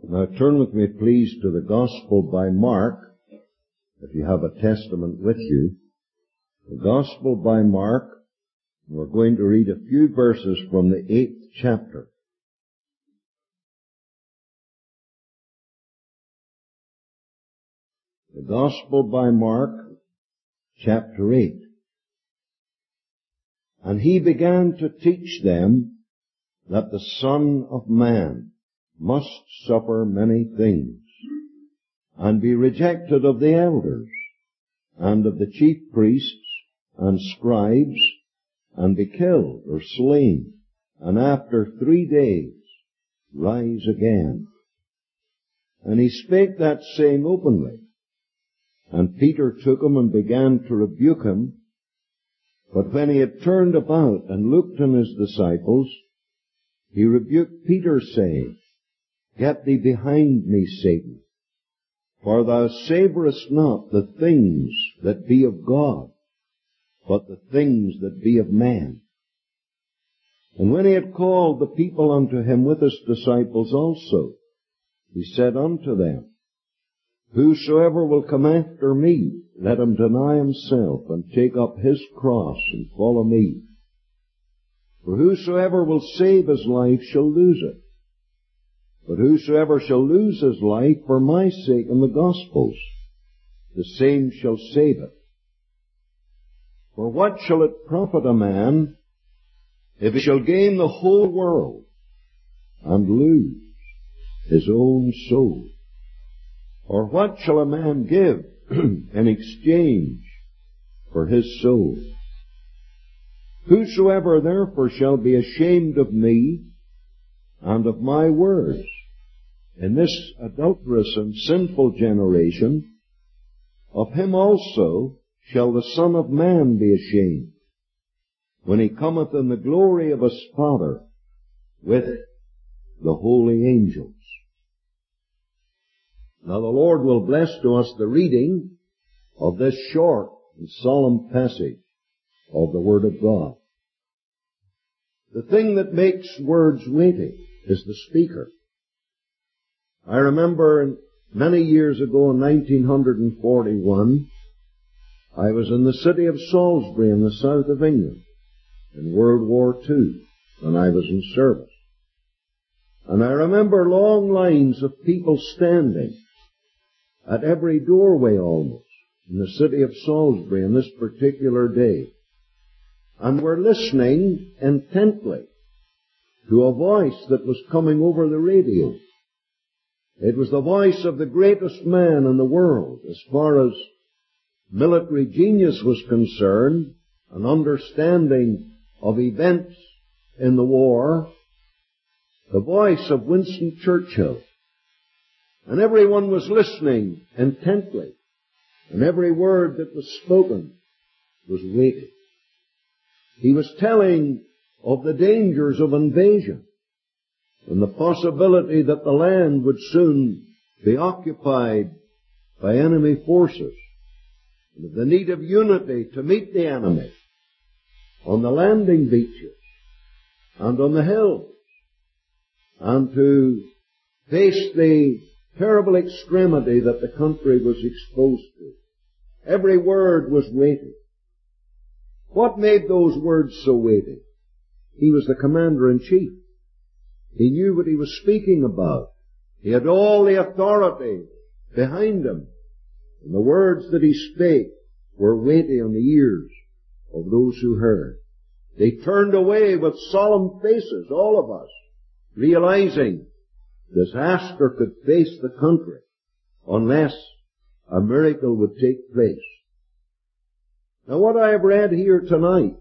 Now turn with me, please, to the Gospel by Mark, if you have a Testament with you. The Gospel by Mark, we're going to read a few verses from the 8th chapter. The Gospel by Mark, chapter 8. And he began to teach them that the Son of Man must suffer many things, and be rejected of the elders, and of the chief priests and scribes, and be killed or slain, and after 3 days rise again. And he spake that saying openly. And Peter took him and began to rebuke him. But when he had turned about and looked on his disciples, he rebuked Peter, saying, Get thee behind me, Satan, for thou savourest not the things that be of God, but the things that be of man. And when he had called the people unto him with his disciples also, he said unto them, Whosoever will come after me, let him deny himself, and take up his cross, and follow me. For whosoever will save his life shall lose it. But whosoever shall lose his life for my sake and the gospel's, the same shall save it. For what shall it profit a man if he shall gain the whole world and lose his own soul? Or what shall a man give in exchange for his soul? Whosoever therefore shall be ashamed of me and of my words in this adulterous and sinful generation, of him also shall the Son of Man be ashamed, when he cometh in the glory of his Father with the holy angels. Now the Lord will bless to us the reading of this short and solemn passage of the Word of God. The thing that makes words weighty is the speaker. I remember many years ago in 1941, I was in the city of Salisbury in the south of England in World War II when I was in service. And I remember long lines of people standing at every doorway almost in the city of Salisbury on this particular day, and were listening intently to a voice that was coming over the radio. It was the voice of the greatest man in the world as far as military genius was concerned, an understanding of events in the war, the voice of Winston Churchill. And everyone was listening intently, and every word that was spoken was weighty. He was telling of the dangers of invasion and the possibility that the land would soon be occupied by enemy forces, and of the need of unity to meet the enemy on the landing beaches and on the hills, and to face the terrible extremity that the country was exposed to. Every word was weighty. What made those words so weighty? He was the commander-in-chief. He knew what he was speaking about. He had all the authority behind him. And the words that he spake were weighty on the ears of those who heard. They turned away with solemn faces, all of us, realizing disaster could face the country unless a miracle would take place. Now what I have read here tonight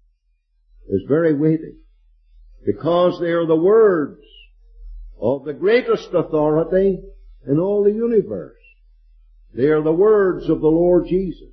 is very weighty, because they are the words of the greatest authority in all the universe. They are the words of the Lord Jesus.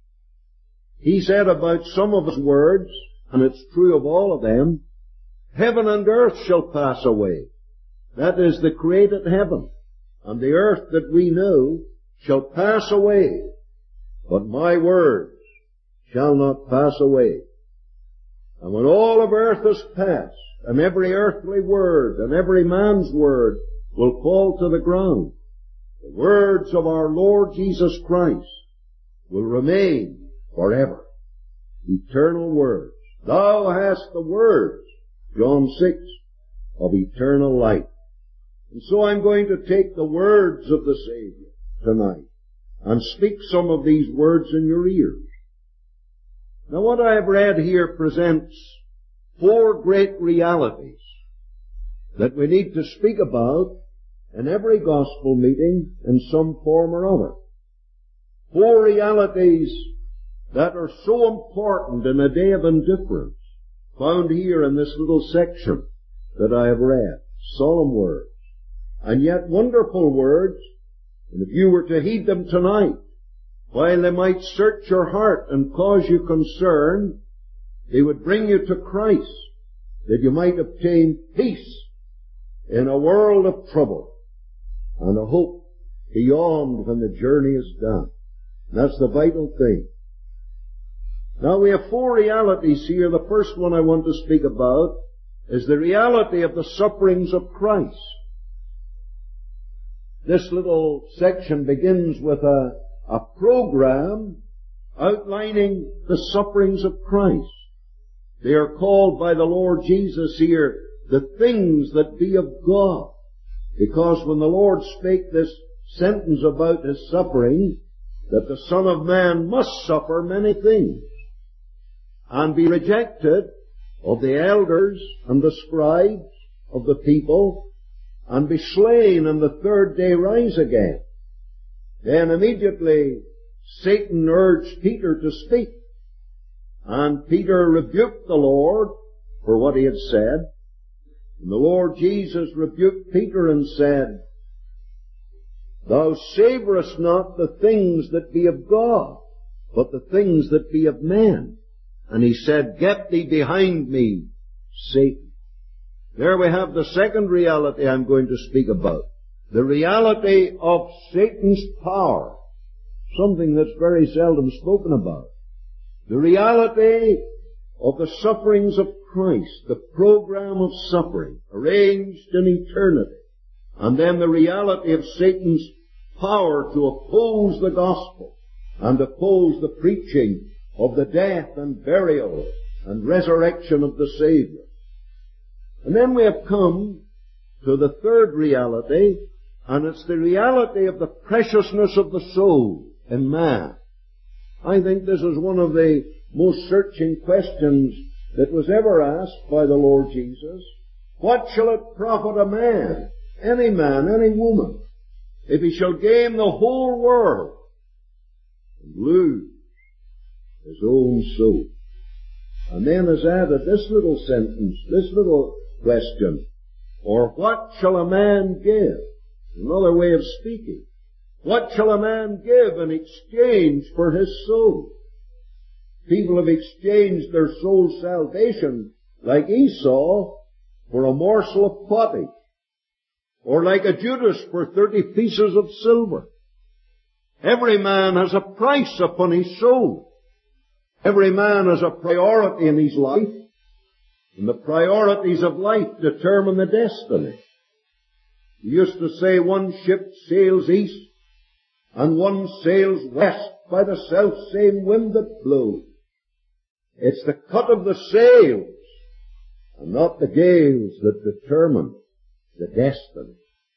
He said about some of his words, and it's true of all of them, heaven and earth shall pass away. That is the created heaven, and the earth that we know shall pass away, but my words shall not pass away. And when all of earth is past, and every earthly word, and every man's word, will fall to the ground. The words of our Lord Jesus Christ will remain forever. Eternal words. Thou hast the words, John 6, of eternal life. And so I'm going to take the words of the Savior tonight and speak some of these words in your ears. Now what I have read here presents four great realities that we need to speak about in every gospel meeting in some form or other. Four realities that are so important in a day of indifference, found here in this little section that I have read. Solemn words, and yet wonderful words, and if you were to heed them tonight, while they might search your heart and cause you concern, they would bring you to Christ, that you might obtain peace in a world of trouble, and a hope beyond when the journey is done. And that's the vital thing. Now we have four realities here. The first one I want to speak about is the reality of the sufferings of Christ. This little section begins with a program outlining the sufferings of Christ. They are called by the Lord Jesus here the things that be of God. Because when the Lord spake this sentence about His suffering, that the Son of Man must suffer many things, and be rejected of the elders and the scribes of the people, and be slain and the third day rise again. Then immediately Satan urged Peter to speak, and Peter rebuked the Lord for what he had said. And the Lord Jesus rebuked Peter and said, Thou savorest not the things that be of God, but the things that be of men. And he said, Get thee behind me, Satan. There we have the second reality I'm going to speak about. The reality of Satan's power. Something that's very seldom spoken about. The reality of the sufferings of Christ, the program of suffering arranged in eternity. And then the reality of Satan's power to oppose the gospel and oppose the preaching of the death and burial and resurrection of the Savior. And then we have come to the third reality, and it's the reality of the preciousness of the soul in man. I think this is one of the most searching questions that was ever asked by the Lord Jesus. What shall it profit a man, any woman, if he shall gain the whole world and lose his own soul? And then is added this little sentence, this little question, or what shall a man give? Another way of speaking. What shall a man give in exchange for his soul? People have exchanged their soul's salvation, like Esau, for a morsel of pottage, or like a Judas for 30 pieces of silver. Every man has a price upon his soul. Every man has a priority in his life, and the priorities of life determine the destiny. You used to say one ship sails east, and one sails west by the self-same wind that blows. It's the cut of the sails, and not the gales, that determine the destiny.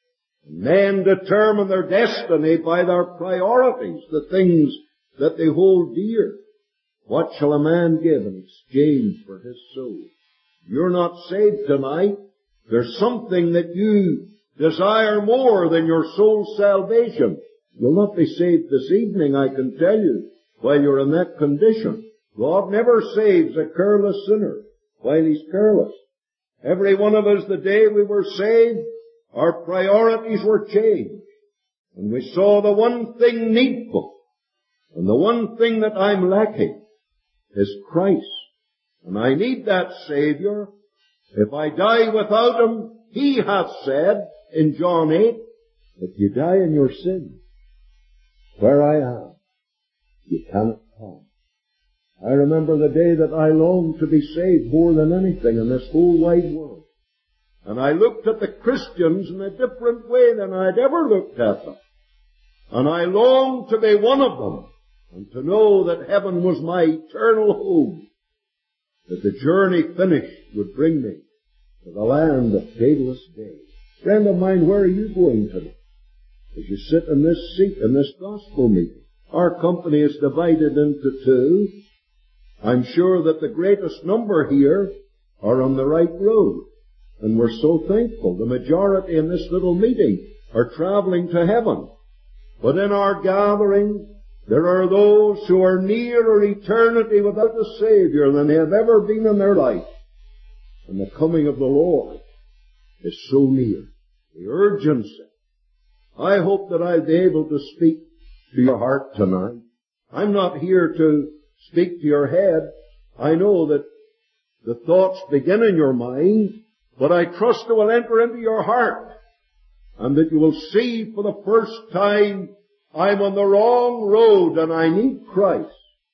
Men determine their destiny by their priorities, the things that they hold dear. What shall a man give in exchange for his soul? You're not saved tonight. There's something that you desire more than your soul's salvation. You'll not be saved this evening, I can tell you, while you're in that condition. God never saves a careless sinner while he's careless. Every one of us, the day we were saved, our priorities were changed. And we saw the one thing needful, and the one thing that I'm lacking is Christ. And I need that Savior. If I die without Him, He hath said in John 8, if you die in your sins, where I am, you cannot come. I remember the day that I longed to be saved more than anything in this whole wide world. And I looked at the Christians in a different way than I'd ever looked at them. And I longed to be one of them, and to know that heaven was my eternal home, that the journey finished would bring me to the land of fadeless day. Friend of mine, where are you going today? As you sit in this seat in this gospel meeting, our company is divided into two. I'm sure that the greatest number here are on the right road, and we're so thankful. The majority in this little meeting are traveling to heaven. But in our gathering, there are those who are nearer eternity without a Savior than they have ever been in their life. And the coming of the Lord is so near. The urgency. I hope that I'll be able to speak to your heart tonight. I'm not here to speak to your head. I know that the thoughts begin in your mind, but I trust they will enter into your heart, and that you will see for the first time, I'm on the wrong road and I need Christ.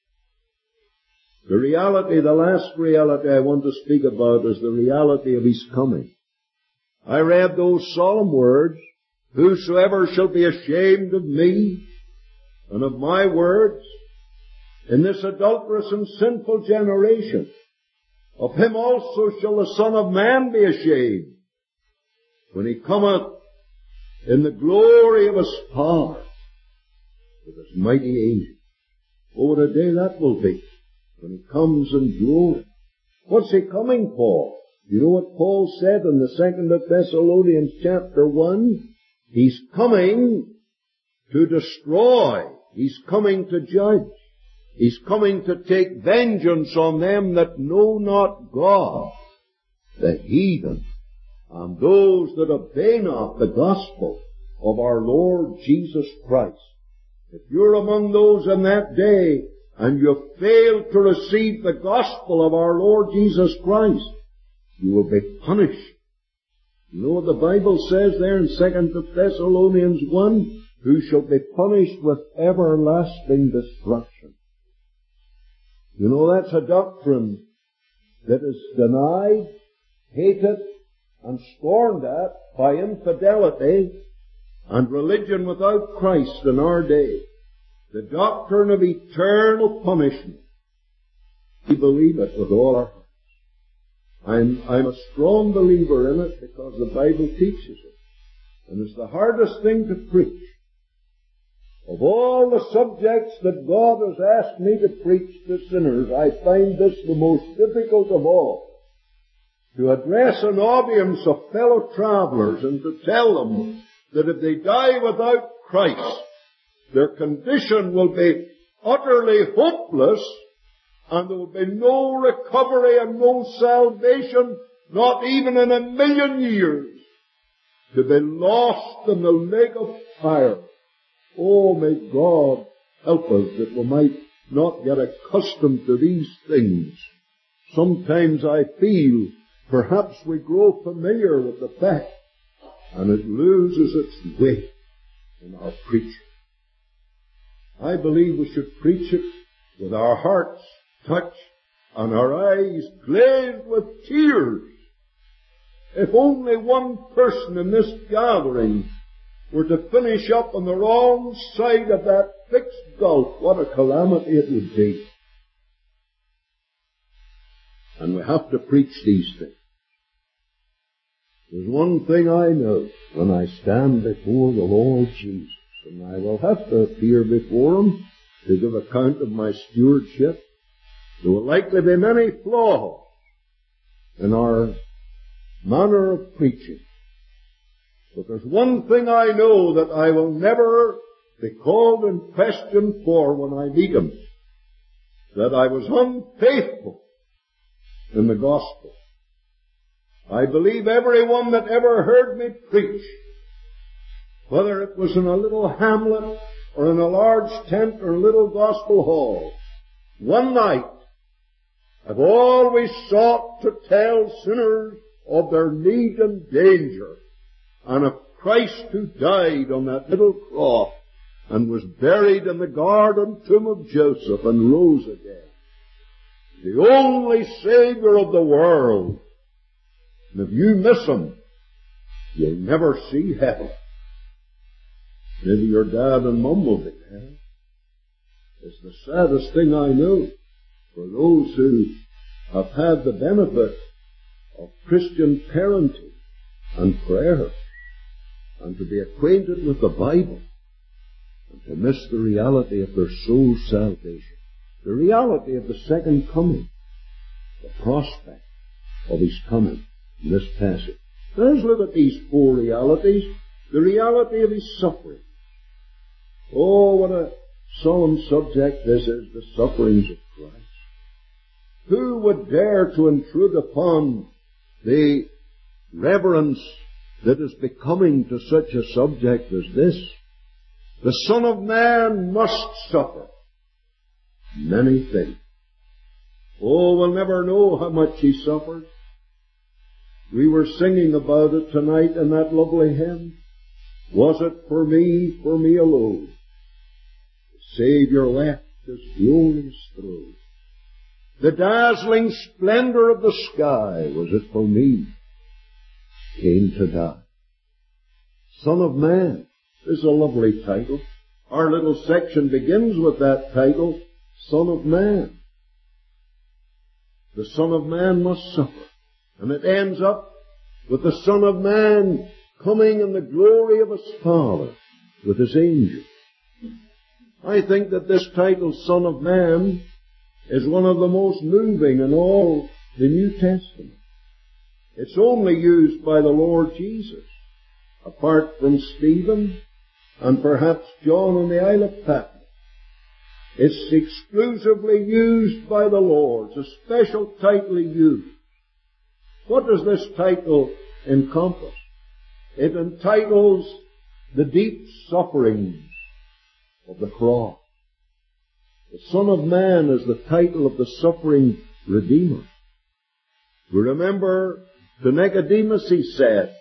The reality, the last reality I want to speak about is the reality of His coming. I read those solemn words, whosoever shall be ashamed of me and of my words in this adulterous and sinful generation, of him also shall the Son of Man be ashamed, when He cometh in the glory of His power with His mighty angels. Oh, what a day that will be, when He comes in glory. What's He coming for? You know what Paul said in the 2nd of Thessalonians chapter 1? He's coming to destroy. He's coming to judge. He's coming to take vengeance on them that know not God, the heathen, and those that obey not the gospel of our Lord Jesus Christ. If you're among those in that day and you fail to receive the gospel of our Lord Jesus Christ, you will be punished. You know what the Bible says there in 2nd of Thessalonians 1? Who shall be punished with everlasting destruction. You know, that's a doctrine that is denied, hated, and scorned at by infidelity and religion without Christ in our day. The doctrine of eternal punishment. We believe it with all our hearts. I'm a strong believer in it because the Bible teaches it. And it's the hardest thing to preach. Of all the subjects that God has asked me to preach to sinners, I find this the most difficult of all. To address an audience of fellow travelers and to tell them that if they die without Christ, their condition will be utterly hopeless, and there will be no recovery and no salvation, not even in 1,000,000 years, to be lost in the lake of fire. Oh, may God help us that we might not get accustomed to these things. Sometimes I feel perhaps we grow familiar with the fact, and it loses its weight in our preaching. I believe we should preach it with our hearts touched and our eyes glazed with tears. If only one person in this gathering were to finish up on the wrong side of that fixed gulf, what a calamity it would be. And we have to preach these things. There's one thing I know when I stand before the Lord Jesus, and I will have to appear before Him to give account of my stewardship. There will likely be many flaws in our manner of preaching. But there's one thing I know that I will never be called in question for when I meet Him, that I was unfaithful in the gospel. I believe everyone that ever heard me preach, whether it was in a little hamlet or in a large tent or a little gospel hall, one night, I've always sought to tell sinners of their need and danger, and of Christ who died on that little cross and was buried in the garden tomb of Joseph and rose again. The only Savior of the world. And if you miss Him, You'll never see heaven. Maybe your dad and mum will be there. It's the saddest thing I know for those who have had the benefit of Christian parenting and prayer, and to be acquainted with the Bible, and to miss the reality of their soul's salvation, the reality of the second coming, the prospect of His coming in this passage. Let's look at these four realities. The reality of His suffering. Oh, what a solemn subject this is, the sufferings of Christ. Who would dare to intrude upon the reverence that is becoming to such a subject as this? The Son of Man must suffer many things. Oh, we'll never know how much He suffered. We were singing about it tonight in that lovely hymn. Was it for me alone? The Savior left His glorious throne. The dazzling splendor of the sky, was it for me? Came to die. Son of Man is a lovely title. Our little section begins with that title, Son of Man. The Son of Man must suffer. And it ends up with the Son of Man coming in the glory of His Father with His angels. I think that this title, Son of Man, is one of the most moving in all the New Testament. It's only used by the Lord Jesus, apart from Stephen and perhaps John on the Isle of Patmos. It's exclusively used by the Lord. It's a special title He used. What does this title encompass? It entitles the deep sufferings of the cross. The Son of Man is the title of the suffering Redeemer. We remember to Nicodemus He said,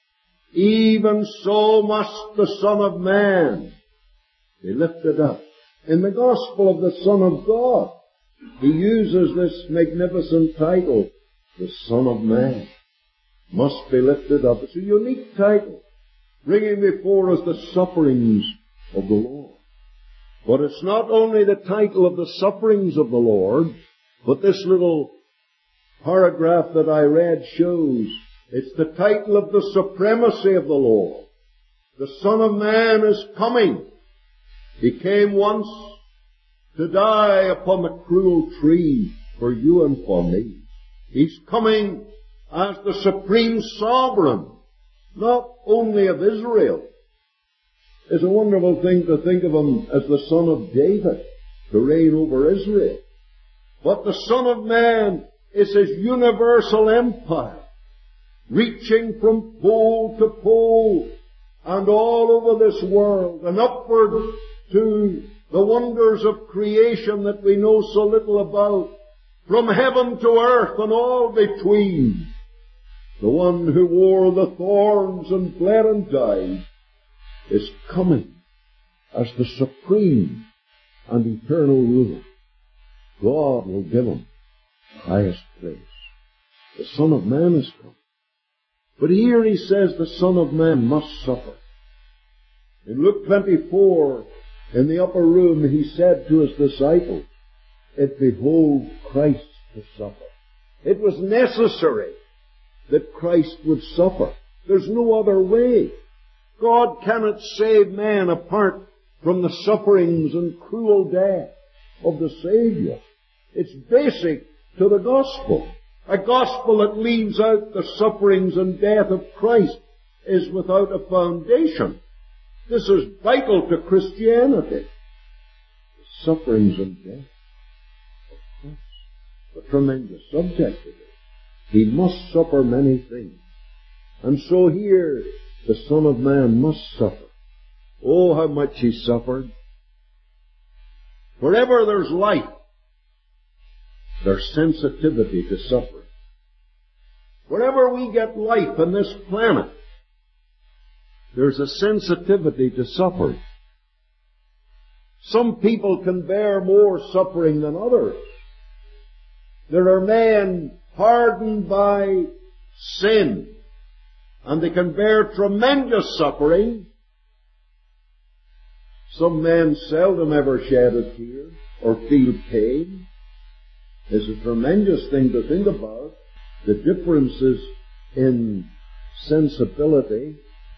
even so must the Son of Man be lifted up. In the Gospel of the Son of God, He uses this magnificent title, the Son of Man must be lifted up. It's a unique title, bringing before us the sufferings of the Lord. But it's not only the title of the sufferings of the Lord, but this little paragraph that I read shows it's the title of the supremacy of the Lord. The Son of Man is coming. He came once to die upon the cruel tree for you and for me. He's coming as the supreme sovereign, not only of Israel. It's a wonderful thing to think of Him as the Son of David, to reign over Israel. But the Son of Man is His universal empire, reaching from pole to pole and all over this world and upward to the wonders of creation that we know so little about, from heaven to earth and all between. The one who wore the thorns and bled and died is coming as the supreme and eternal ruler. God will give Him the highest praise. The Son of Man is come. But here He says the Son of Man must suffer. In Luke 24, in the upper room, He said to His disciples, it behoved Christ to suffer. It was necessary that Christ would suffer. There's no other way. God cannot save man apart from the sufferings and cruel death of the Savior. It's basic to the gospel. A gospel that leaves out the sufferings and death of Christ is without a foundation. This is vital to Christianity. The sufferings and death of Christ. A tremendous subject it is. He must suffer many things. And so here, the Son of Man must suffer. Oh, how much He suffered. Wherever there's life, there's sensitivity to suffering. Wherever we get life on this planet, there's a sensitivity to suffering. Some people can bear more suffering than others. There are men hardened by sin and they can bear tremendous suffering. Some men seldom ever shed a tear or feel pain. It's a tremendous thing to think about. The differences in sensitivity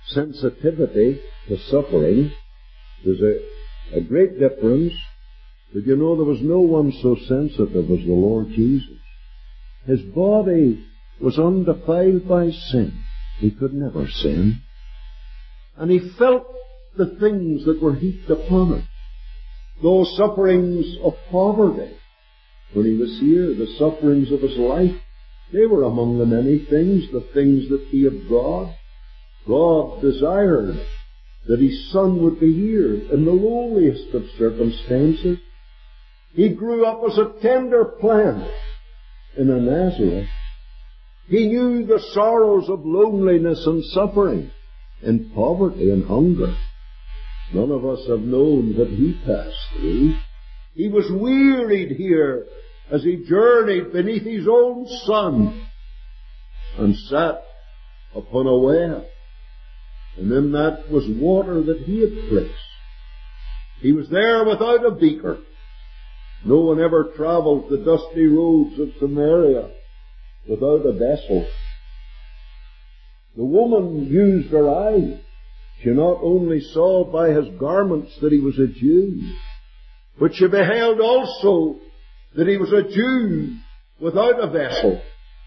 to suffering. There's a great difference. But you know, there was no one so sensitive as the Lord Jesus. His body was undefiled by sin. He could never sin. And he felt the things that were heaped upon him. Those sufferings of poverty. When he was here, the sufferings of his life, they were among the many things, the things that be of God. God desired that his Son would be here in the lowliest of circumstances. He grew up as a tender plant in a Nazareth. He knew the sorrows of loneliness and suffering, in poverty and hunger. None of us have known what he passed through. He was wearied here as he journeyed beneath his own sun and sat upon a well. And in that was water that he had placed. He was there without a beaker. No one ever travelled the dusty roads of Samaria without a vessel. The woman used her eyes. She not only saw by his garments that he was a Jew, but she beheld also that he was a Jew without a vessel.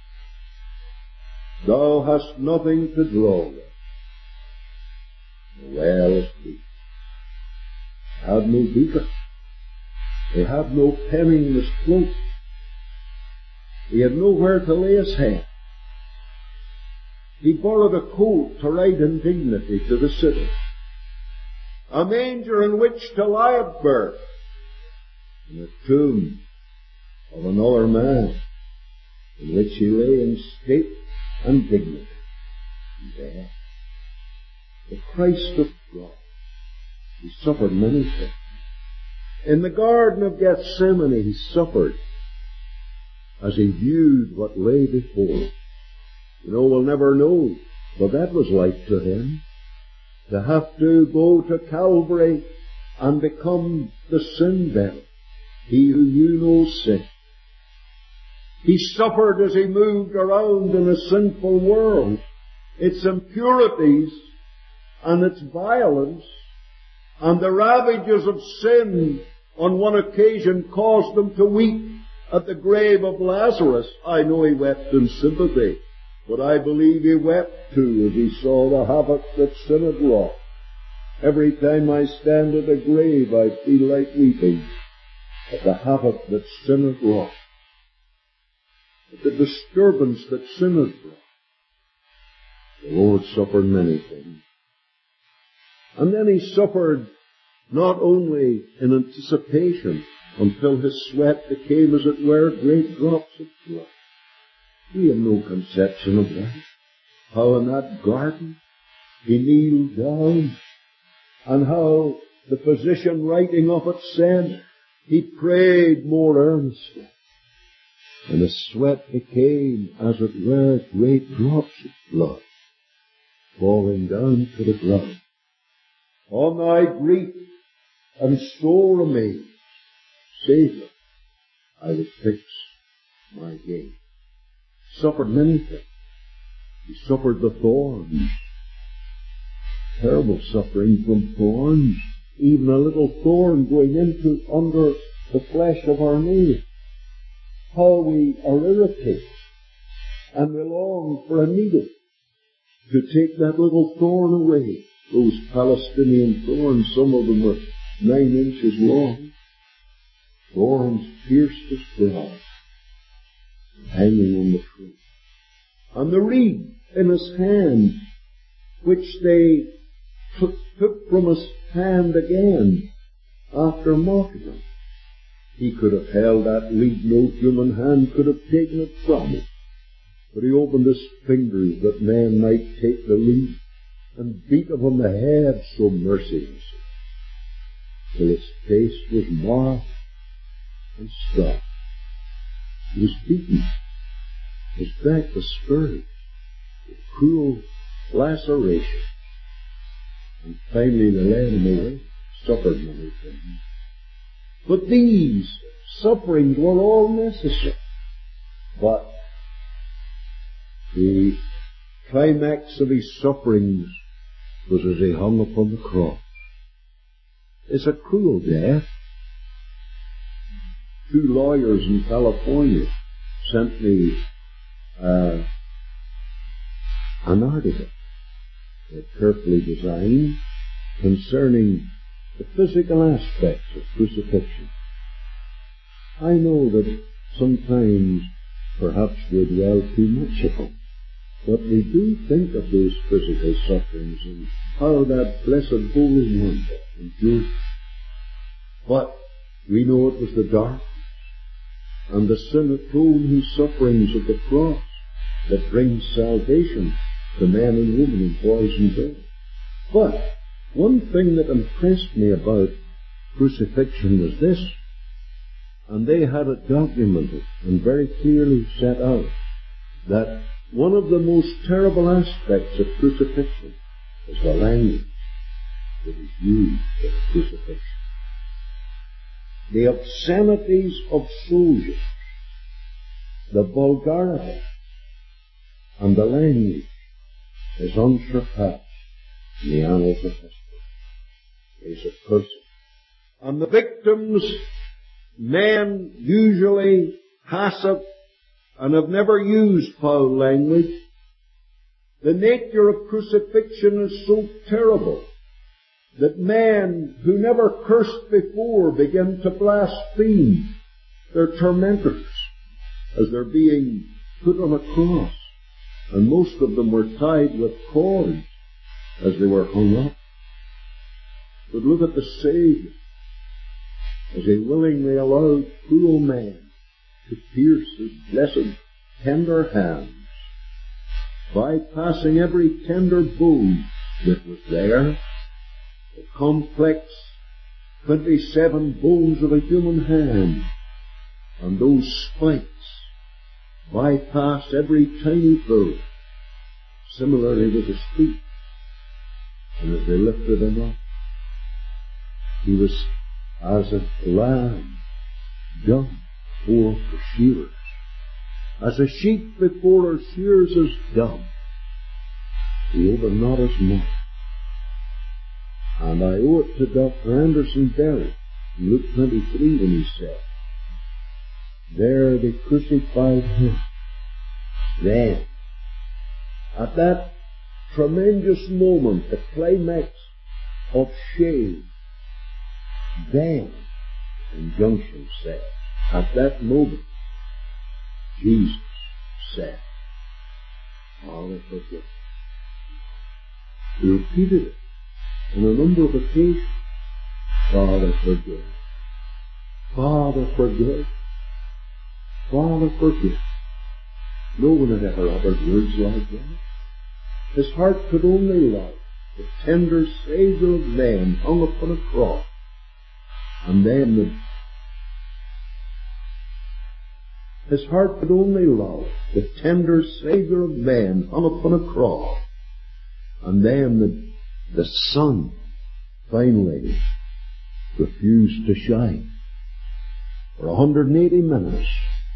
Thou hast nothing to draw with. The well is deep. He had no beaker. He had no penniless cloak. He had nowhere to lay his head. He borrowed a coat to ride in dignity to the city, a manger in which to lie at birth, and a tomb of another man in which he lay in state and dignity. There, the Christ of God, he suffered many things. In the Garden of Gethsemane he suffered as he viewed what lay before him. You know, we'll never know what that was like to him, to have to go to Calvary and become the sin bearer, he who knew no sin. He suffered as he moved around in a sinful world, its impurities and its violence, and the ravages of sin on one occasion caused him to weep at the grave of Lazarus. I know he wept in sympathy, but I believe he wept too as he saw the havoc that sin had wrought. Every time I stand at a grave I feel like weeping at the havoc that sin had wrought, at the disturbance that sin had brought. The Lord suffered many things. And then he suffered not only in anticipation until his sweat became, as it were, great drops of blood. We have no conception of that. How in that garden he kneeled down, and how the physician writing of it said he prayed more earnestly, and his sweat became, as it were, great drops of blood falling down to the ground. On thy grief and sore amaze, Saviour, I would fix my gaze. Suffered many things. He suffered the thorns. Terrible suffering from thorns. Even a little thorn going under the flesh of our nail. How we are irritated. And we long for a needle to take that little thorn away. Those Palestinian thorns, some of them were 9 inches long. Thorns pierced his brow, hanging on the tree. And the reed in his hand, which they took from his hand again after mocking him. He could have held that reed, no human hand could have taken it from him. But he opened his fingers that man might take the reed and beat him on the head so mercilessly, till his face was marked and scarred. He was beaten. His back was spurred with cruel laceration. And finally they led him away, suffered many things. But these sufferings were all necessary. But the climax of his sufferings was as he hung upon the cross. It's a cruel death. 2 lawyers in California sent me an article they carefully designed concerning the physical aspects of crucifixion. I know that sometimes perhaps we dwell too much upon, but we do think of those physical sufferings and how that blessed Holy One endured. But we know it was the darkness and the sin-atoned sufferings of the cross that brings salvation to men and women and boys and girls. But one thing that impressed me about crucifixion was this, and they had it documented and very clearly set out, that one of the most terrible aspects of crucifixion is the language that is used for crucifixion. The obscenities of soldiers, the vulgarity, and the language is unsurpassed in the annals of history. It's accursed. And the victims, men usually passive and have never used foul language. The nature of crucifixion is so terrible that men who never cursed before begin to blaspheme their tormentors as they're being put on a cross. And most of them were tied with cords as they were hung up. But look at the Savior as he willingly allowed cruel man to pierce his blessed tender hands, bypassing every tender bone that was there, the complex 27 bones of a human hand, and those spikes bypass every tiny bone. Similarly with his feet. And as they lifted him up, he was as a lamb dumb before the shearers. As a sheep before her shears is dumb, he opened not his mouth. And I owe it to Dr. Anderson Berry in Luke 23 when he said, there they crucified him. Then, at that tremendous moment, the climax of shame, then, injunction says, at that moment, Jesus said, Father, forgive. He repeated it on a number of occasions. Father, forgive. Father, forgive. Father, forgive. No one had ever uttered words like that. His heart could only love the tender Savior of man hung upon a cross. And then his heart could only love the tender Savior of man hung upon a cross. And then the sun finally refused to shine. For 180 minutes,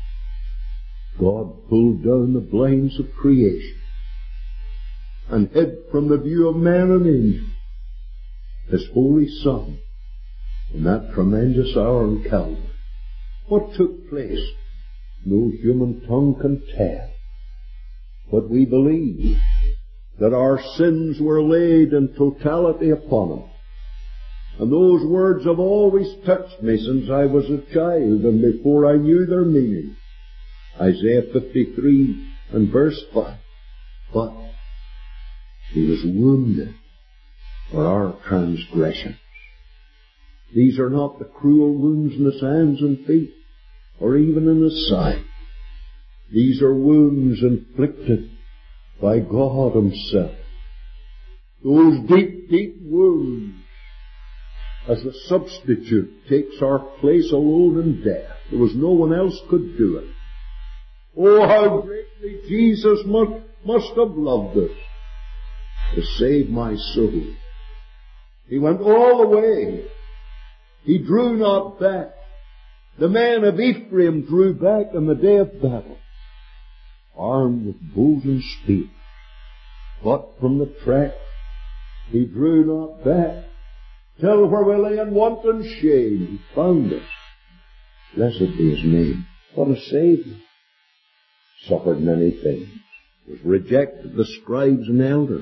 God pulled down the blinds of creation and hid from the view of man and angel His holy Son in that tremendous hour in Calvary. What took place, no human tongue can tell, but we believe that our sins were laid in totality upon Him. And those words have always touched me since I was a child and before I knew their meaning. Isaiah 53 and verse 5. But He was wounded for our transgressions. These are not the cruel wounds in His hands and feet, or even in His side. These are wounds inflicted by God Himself. Those deep, deep wounds, as the substitute takes our place alone in death. There was no one else could do it. Oh, how greatly Jesus must have loved us. to save my soul. He went all the way. He drew not back. The men of Ephraim drew back on the day of battle, armed with bows and spears. But from the track he drew not back, till where we lay in wanton shame he found us. Blessed be his name. What a Saviour. Suffered many things. Was rejected of the scribes and elders.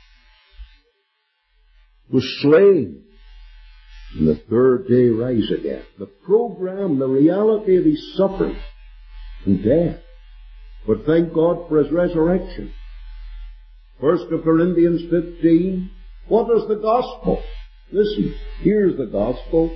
Was slain. And the third day rise again. The program, the reality of his suffering and death. But thank God for his resurrection. 1 Corinthians 15. What is the gospel? Listen, here's the gospel.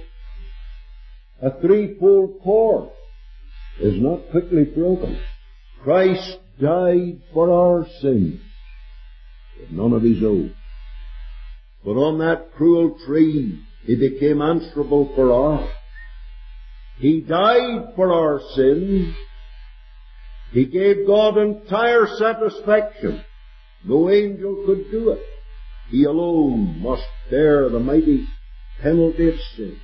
A threefold cord is not quickly broken. Christ died for our sins, with none of his own. But on that cruel tree, he became answerable for ours. He died for our sins. He gave God entire satisfaction. No angel could do it. He alone must bear the mighty penalty of sin.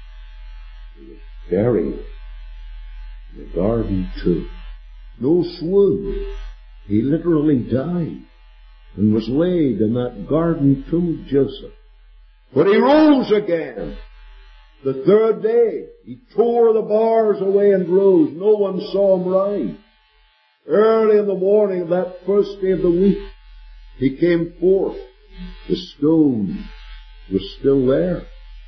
He was buried in the garden tomb. No swoon. He literally died and was laid in that garden tomb of Joseph. But he rose again. The third day, he tore the bars away and rose. No one saw him rise. Early in the morning of that first day of the week, he came forth. The stone was still there.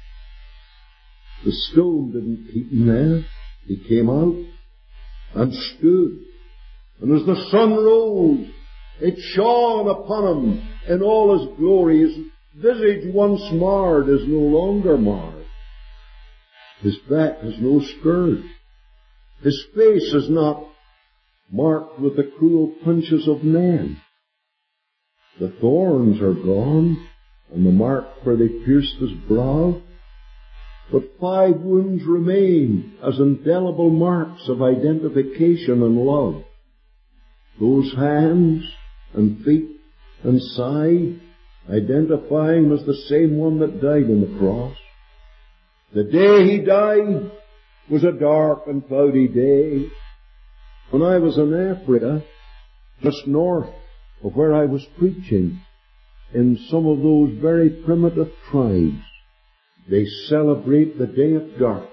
The stone didn't keep him there. He came out and stood. And as the sun rose, it shone upon him in all his glory. His visage once marred is no longer marred. His back has no scourge. His face is not marked with the cruel punches of men. The thorns are gone, and the mark where they pierced his brow. But 5 wounds remain as indelible marks of identification and love. Those hands and feet and side identifying him as the same one that died on the cross. The day he died was a dark and cloudy day. When I was in Africa, just north of where I was preaching, in some of those very primitive tribes, they celebrate the Day of Darkness.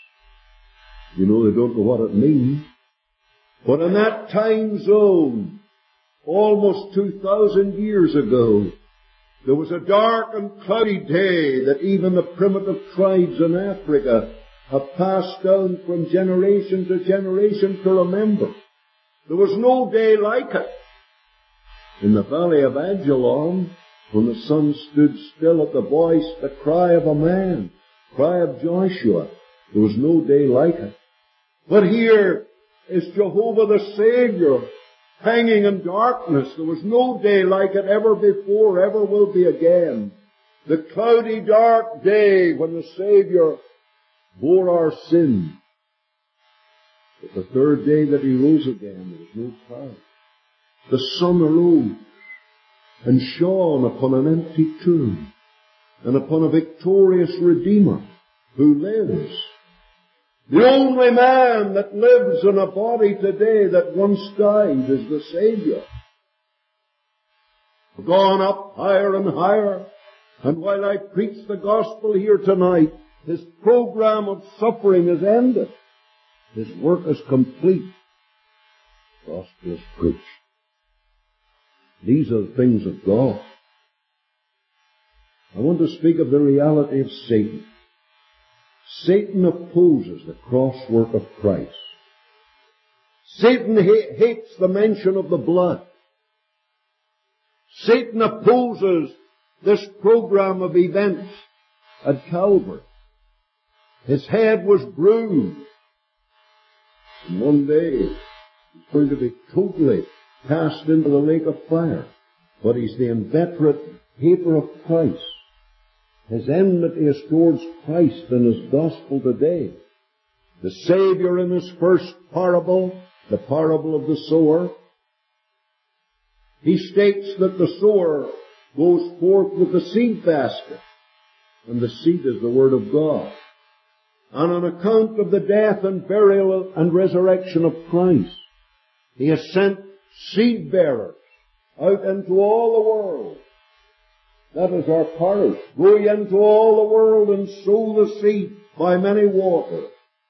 You know, they don't know what it means. But in that time zone, almost 2,000 years ago, there was a dark and cloudy day that even the primitive tribes in Africa have passed down from generation to generation to remember. There was no day like it. In the valley of Ajalon, when the sun stood still at the voice, the cry of a man, cry of Joshua, there was no day like it. But here is Jehovah the Savior hanging in darkness. There was no day like it ever before, ever will be again. The cloudy, dark day when the Savior bore our sin. But the third day that he rose again, there was no cloud. The sun arose and shone upon an empty tomb and upon a victorious Redeemer who lives. The only man that lives in a body today that once died is the Savior. Gone up higher and higher, and while I preach the gospel here tonight, his program of suffering is ended. His work is complete. The gospel is preached. These are the things of God. I want to speak of the reality of Satan. Satan opposes the cross work of Christ. Satan hates the mention of the blood. Satan opposes this program of events at Calvary. His head was bruised. And one day, he's going to be totally cast into the lake of fire. But he's the inveterate hater of Christ. His enmity is towards Christ and his gospel today. The Savior in his first parable, the parable of the sower, he states that the sower goes forth with the seed basket. And the seed is the Word of God. And on account of the death and burial and resurrection of Christ, He has sent seed bearers out into all the world. That is our parish. Go ye into all the world and sow the seed by many waters.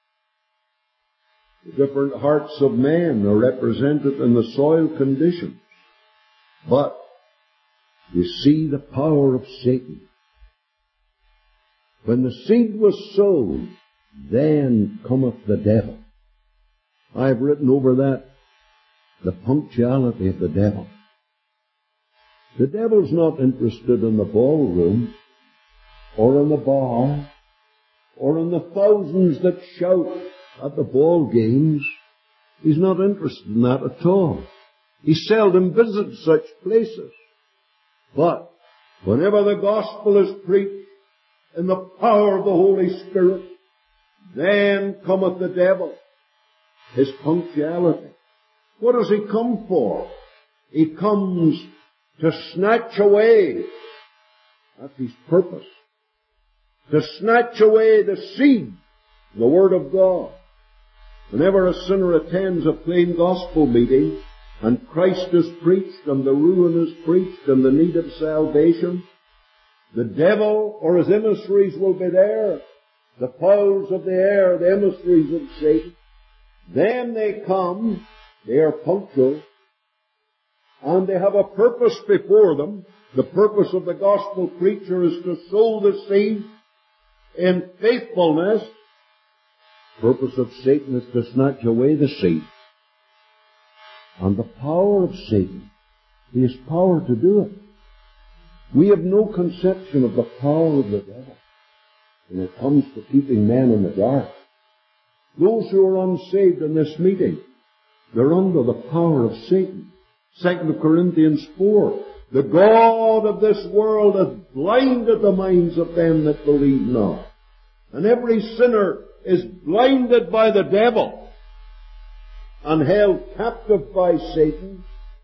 The different hearts of men are represented in the soil conditions. But you see the power of Satan. When the seed was sown, then cometh the devil. I've written over that, the punctuality of the devil. The devil's not interested in the ballroom, or in the bar, or in the thousands that shout at the ball games. He's not interested in that at all. He seldom visits such places. But whenever the gospel is preached in the power of the Holy Spirit, then cometh the devil, his punctuality. What does he come for? He comes to snatch away. That's his purpose. To snatch away the seed, the Word of God. Whenever a sinner attends a plain gospel meeting, and Christ is preached, and the ruin is preached, and the need of salvation, the devil or his emissaries will be there. The powers of the air, the emissaries of Satan. Then they come, they are punctual, and they have a purpose before them. The purpose of the gospel preacher is to sow the seed in faithfulness. The purpose of Satan is to snatch away the seed. And the power of Satan, he has power to do it. We have no conception of the power of the devil when it comes to keeping men in the dark. Those who are unsaved in this meeting, they're under the power of Satan. 2 Corinthians 4, the God of this world hath blinded the minds of them that believe not. And every sinner is blinded by the devil and held captive by Satan.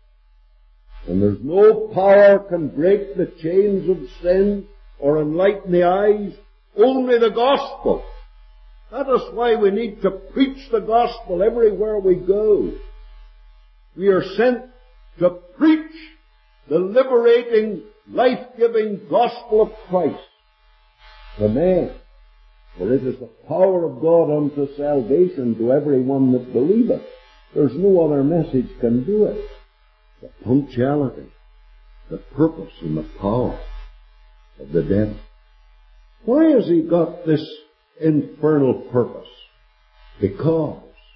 And there's no power can break the chains of sin or enlighten the eyes. Only the gospel. That is why we need to preach the gospel everywhere we go. We are sent to preach the liberating, life-giving gospel of Christ to man. For it is the power of God unto salvation to every one that believeth. There's no other message can do it. The punctuality, the purpose, and the power of the devil. Why has he got this infernal purpose? Because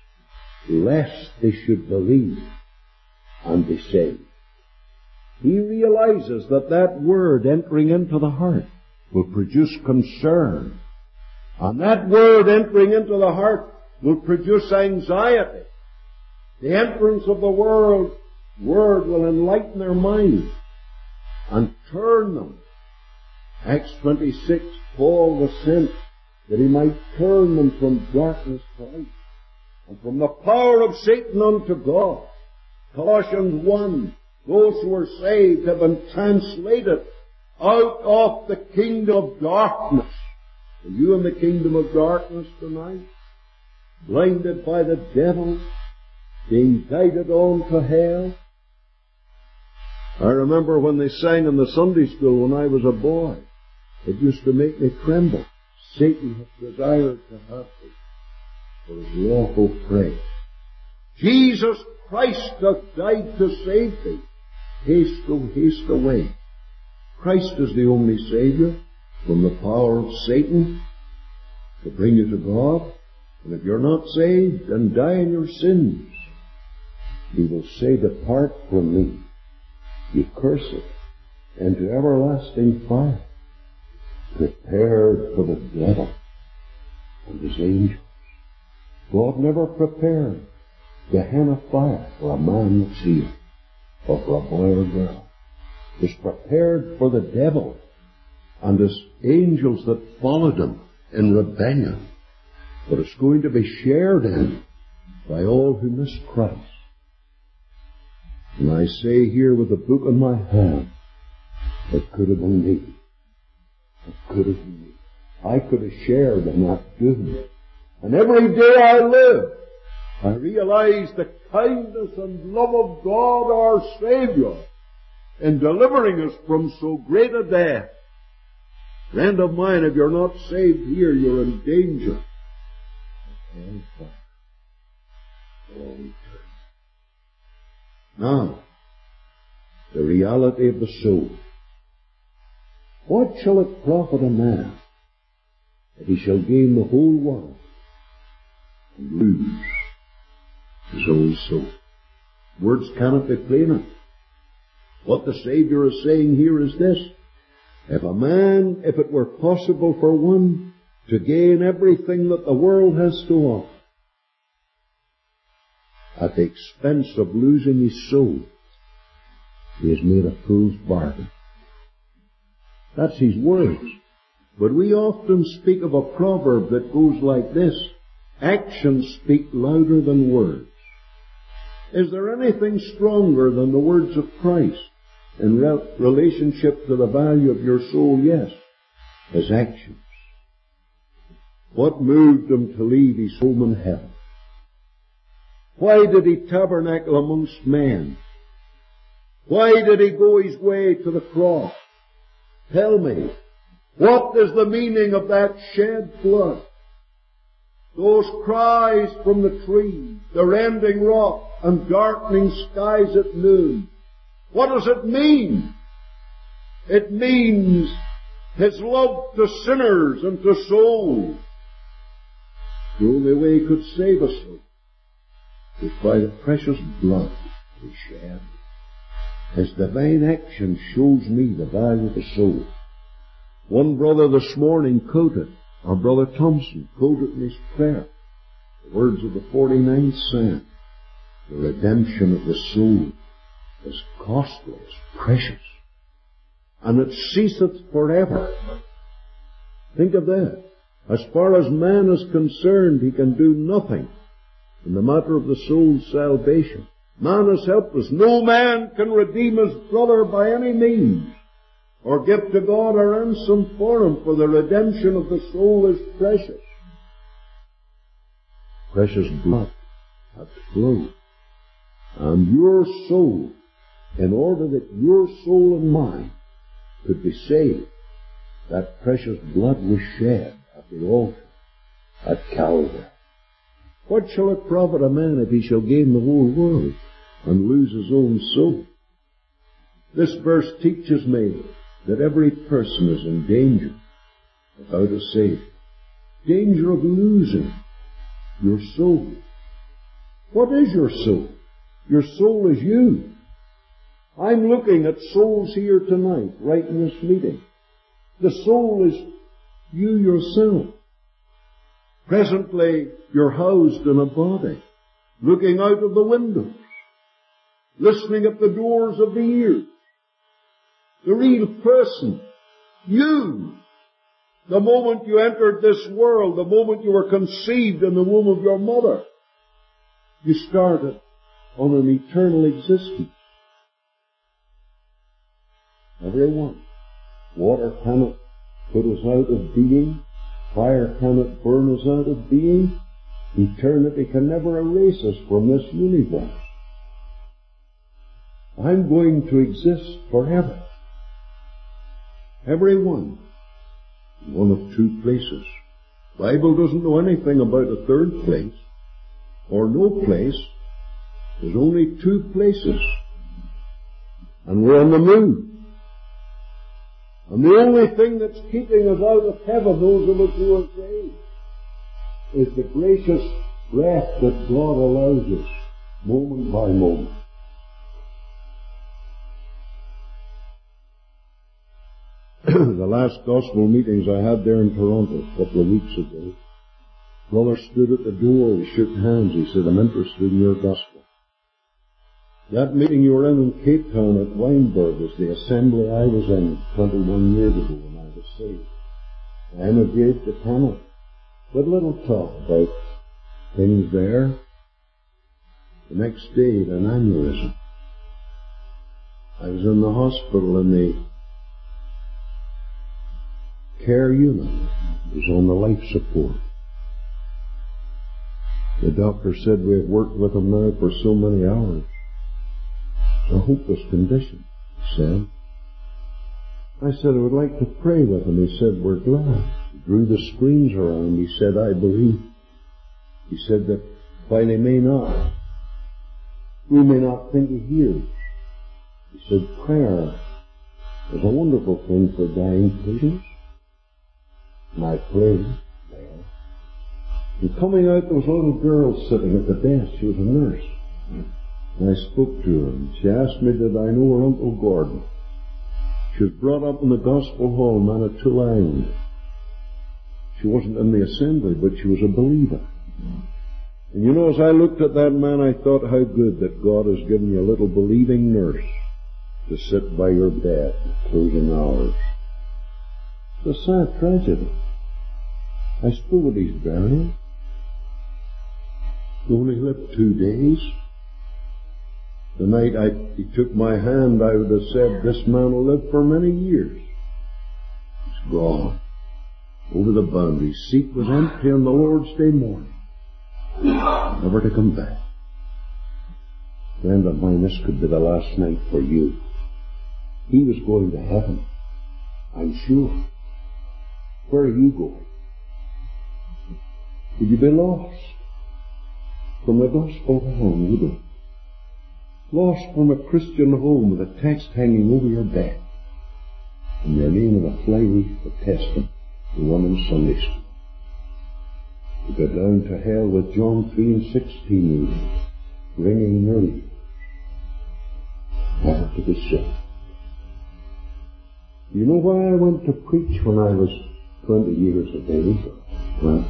lest they should believe and be saved. He realizes that that word entering into the heart will produce concern. And that word entering into the heart will produce anxiety. The entrance of the word will enlighten their minds and turn them. Acts 26, Paul was sent that he might turn them from darkness to light and from the power of Satan unto God. Colossians 1, those who are saved have been translated out of the kingdom of darkness. Are you in the kingdom of darkness tonight? Blinded by the devil, being guided on to hell? I remember when they sang in the Sunday school when I was a boy. It used to make me tremble. Satan hath desired to have thee for his lawful prey. Jesus Christ hath died to save thee. Haste, O haste away. Christ is the only Savior from the power of Satan to bring you to God. And if you're not saved, then die in your sins. He will say, depart from me, ye cursed, into everlasting fire, prepared for the devil and his angels. God never prepared Gehenna fire for a man that's here, or for a boy or girl. It's prepared for the devil and his angels that followed him in rebellion. But it's going to be shared in by all who miss Christ. And I say here with the book in my hand, It could have been me. It could have been me. I could have shared in that doom. And every day I live, I realize the kindness and love of God our Savior in delivering us from so great a death. Friend of mine, if you're not saved here, you're in danger. Now, the reality of the soul. What shall it profit a man if he shall gain the whole world and lose his own soul? Words cannot be plainer. What the Savior is saying here is this: if it were possible for one to gain everything that the world has to offer at the expense of losing his soul, he has made a fool's bargain. That's his words. But we often speak of a proverb that goes like this: actions speak louder than words. Is there anything stronger than the words of Christ in relationship to the value of your soul? Yes, his actions. What moved him to leave his home in heaven? Why did he tabernacle amongst men? Why did he go his way to the cross? Tell me, what is the meaning of that shed blood? Those cries from the trees, the rending rock and darkening skies at noon. What does it mean? It means his love to sinners and to souls. The only way he could save a soul was by the precious blood he shed. His divine action shows me the value of the soul. One brother this morning quoted, our brother Thompson quoted in his prayer, the words of the 49th Psalm: the redemption of the soul is costly, is precious, and it ceaseth forever. Think of that. As far as man is concerned, he can do nothing in the matter of the soul's salvation. Man is helpless. No man can redeem his brother by any means, or give to God a ransom for him, for the redemption of the soul is precious. Precious blood hath flowed. And your soul, in order that your soul and mine could be saved, that precious blood was shed at the altar at Calvary. What shall it profit a man if he shall gain the whole world and lose his own soul? This verse teaches me that every person is in danger without a Savior. Danger of losing your soul. What is your soul? Your soul is you. I'm looking at souls here tonight, right in this meeting. The soul is you yourself. Presently, you're housed in a body, looking out of the windows, listening at the doors of the ears. The real person, you, the moment you entered this world, the moment you were conceived in the womb of your mother, you started on an eternal existence. Everyone. Water cannot put us out of being. Fire cannot burn us out of being. Eternity can never erase us from this universe. I'm going to exist forever. Everyone. In one of two places. The Bible doesn't know anything about a third place, or no place. There's only two places. And we're on the moon. And the only thing that's keeping us out of heaven, those of us who are saved, is the gracious breath that God allows us, moment by moment. The last gospel meetings I had there in Toronto a couple of weeks ago, brother stood at the door, we shook hands, he said, I'm interested in your gospel. That meeting you were in Cape Town at Weinberg was the assembly I was in 21 years ago when I was saved. I emigrated to Canada. But little talk about things there. The next day, an aneurysm. I was in the hospital in the care unit was on the life support. The doctor said we had worked with him now for so many hours. It's a hopeless condition, he said. I said I would like to pray with him. He said, we're glad. He drew the screens around. He said, I believe. He said that while we may not think he hears. He said, prayer is a wonderful thing for dying patients. And I prayed there. And coming out, there was a little girl sitting at the desk. She was a nurse. And I spoke to her, and she asked me, did I know her Uncle Gordon? She was brought up in the Gospel Hall, Manitoula Island. She wasn't in the assembly, but she was a believer. And you know, as I looked at that man, I thought how good that God has given you a little believing nurse to sit by your bed at closing hours. It's a sad tragedy. I spoke at his burial. He only lived 2 days. The night he took my hand, I would have said, this man will live for many years. He's gone. Over the boundary. His seat was empty on the Lord's Day morning. Never to come back. Friend of mine, this could be the last night for you. He was going to heaven, I'm sure. Where are you going? Would you be lost from the gospel home, would you? Lost from a Christian home with a text hanging over your bed and your name in a fly leaf attesting the one in Sunday school. To go down to hell with John 3:16 ringing in your ears. Never to be saved. You know why I went to preach when I was 20 years of age? Well,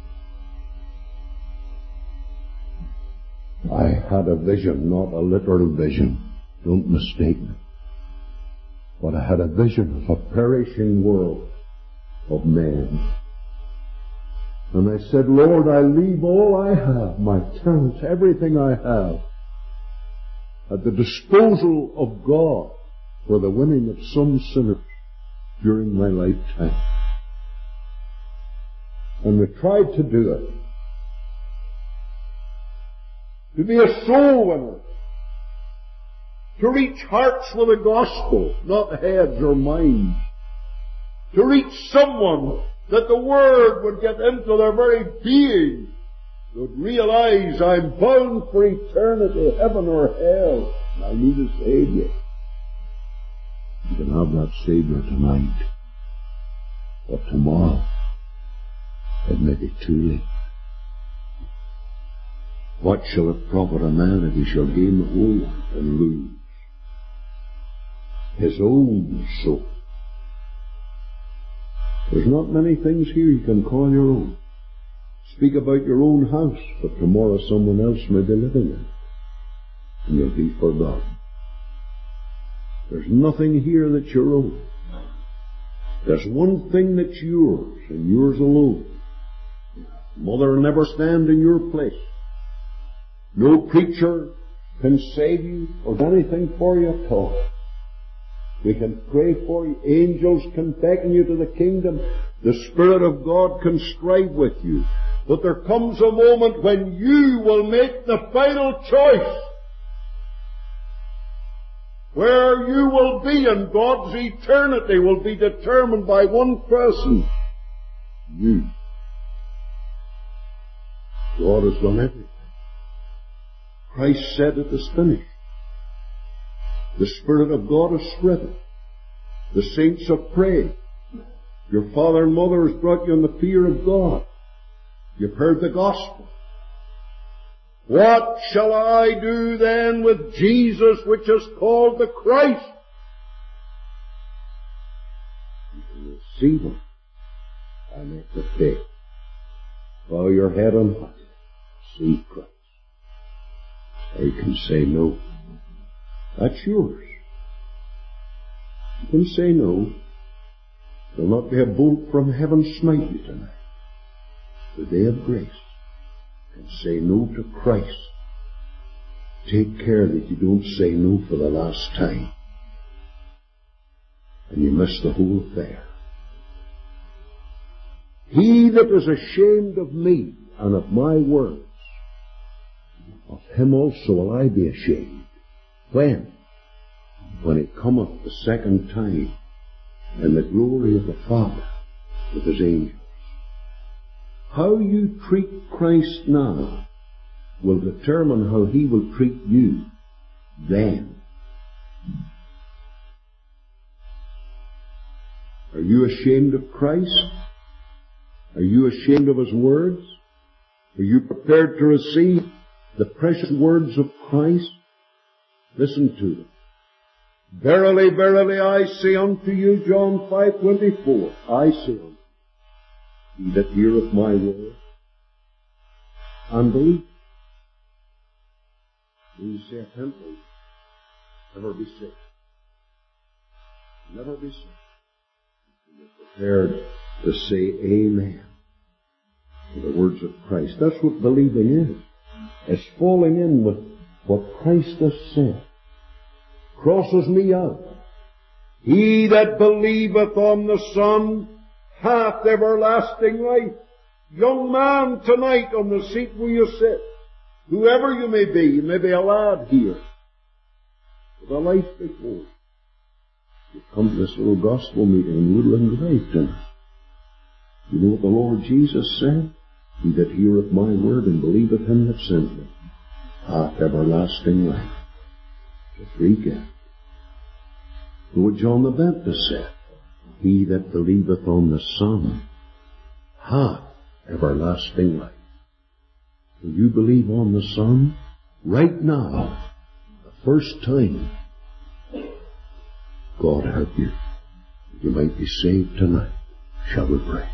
I had a vision, not a literal vision. Don't mistake me. But I had a vision of a perishing world of men. And I said, Lord, I leave all I have, my talents, everything I have, at the disposal of God for the winning of some sinners during my lifetime. And we tried to do it. To be a soul winner. To reach hearts with the gospel, not heads or minds. To reach someone that the Word would get into their very being. They would realize I'm bound for eternity, heaven or hell, and I need a Savior. You can have that Savior tonight. But tomorrow, it may be too late. What shall it profit a man if he shall gain the whole world and lose his own soul? There's not many things here you can call your own. Speak about your own house, but tomorrow someone else may be living in it, and you'll be forgotten. There's nothing here that's your own. There's one thing that's yours, and yours alone. Mother will never stand in your place. No preacher can save you or do anything for you at all. We can pray for you. Angels can beckon you to the kingdom. The Spirit of God can strive with you. But there comes a moment when you will make the final choice. Where you will be in God's eternity will be determined by one person. You. God has done everything. Christ said it is finished. The Spirit of God has spread it. The saints have prayed. Your father and mother has brought you in the fear of God. You've heard the gospel. What shall I do then with Jesus, which is called the Christ? You can receive Him by make the faith. Bow your head on high. See Christ. Or you can say no. That's yours. You can say no. There'll not be a bolt from heaven smite you tonight. The day of grace. You can say no to Christ. Take care that you don't say no for the last time. And you miss the whole affair. He that is ashamed of me and of my words, of him also will I be ashamed. When? When he cometh the second time in the glory of the Father with his angels. How you treat Christ now will determine how he will treat you then. Are you ashamed of Christ? Are you ashamed of his words? Are you prepared to receive the precious words of Christ? Listen to them. Verily, verily, I say unto you, John 5:24, I say unto you, he that heareth my word and believeth. You say a temple, never be sick. Never be sick. You're prepared to say amen to the words of Christ. That's what believing is. It's falling in with what Christ has said. Crosses me out. He that believeth on the Son hath everlasting life. Young man, tonight on the seat where you sit, whoever you may be a lad here, with a life before you come to this little gospel meeting in Woodland Drive tonight. You know what the Lord Jesus said? He that heareth my word and believeth him that sent me hath everlasting life. Just recap. What John the Baptist said, he that believeth on the Son hath everlasting life. Will you believe on the Son right now, the first time? God help you. You might be saved tonight. Shall we pray?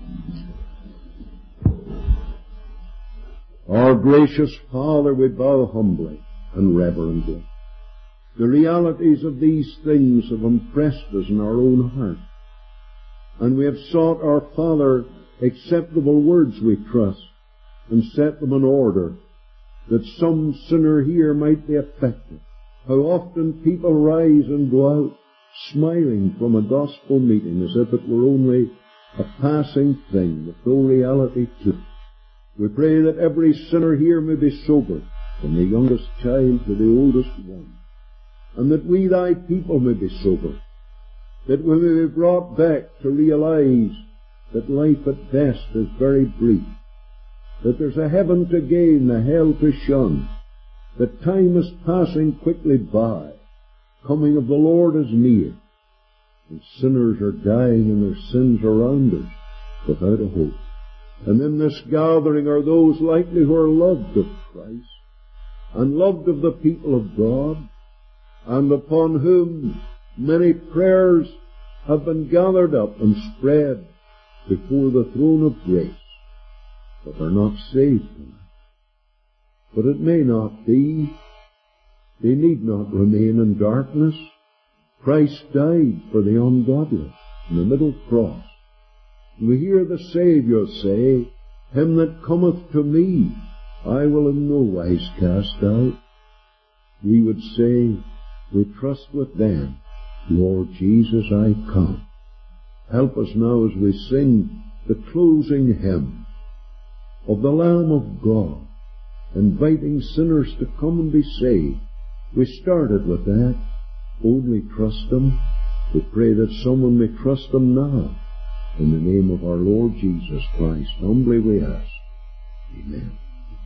Our gracious Father, we bow humbly and reverently. The realities of these things have impressed us in our own heart. And we have sought our Father acceptable words, we trust, and set them in order, that some sinner here might be affected. How often people rise and go out smiling from a gospel meeting as if it were only a passing thing with no reality to it. We pray that every sinner here may be sober, from the youngest child to the oldest one. And that we, thy people, may be sober. That we may be brought back to realize that life at best is very brief. That there's a heaven to gain, a hell to shun. That time is passing quickly by. Coming of the Lord is near. And sinners are dying in their sins around us without a hope. And in this gathering are those likely who are loved of Christ and loved of the people of God, and upon whom many prayers have been gathered up and spread before the throne of grace, but are not saved tonight. But it may not be. They need not remain in darkness. Christ died for the ungodly on the middle cross. And we hear the Saviour say, him that cometh to me, I will in no wise cast out. We would say, we trust with them, Lord Jesus, I come. Help us now as we sing the closing hymn of the Lamb of God, inviting sinners to come and be saved. We started with that. Only trust him. We pray that someone may trust him now. In the name of our Lord Jesus Christ, humbly we ask. Amen.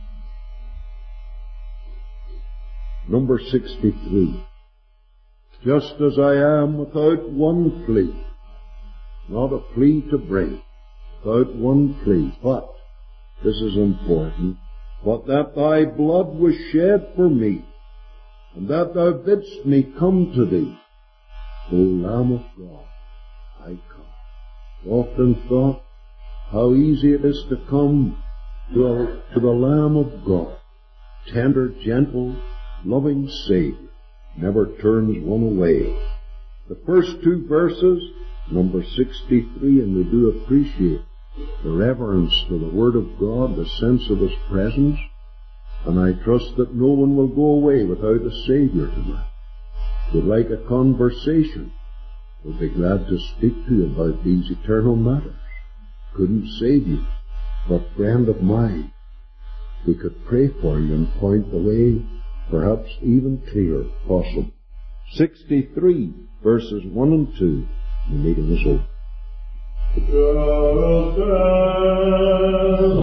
Number 63. Just as I am without one plea, not a plea to bring, without one plea, but, this is important, but that thy blood was shed for me, and that thou bidst me come to thee, O Lamb of God, I come. Often thought how easy it is to come to the Lamb of God, tender, gentle, loving Savior, never turns one away. The first two verses, number 63, and we do appreciate the reverence to the Word of God, the sense of His presence, and I trust that no one will go away without a Savior tonight. If you'd like a conversation, we'll be glad to speak to you about these eternal matters. couldn't save you. But friend of mine, we could pray for you and point the way, perhaps even clearer possible. 63 verses 1 and 2. The meeting is over.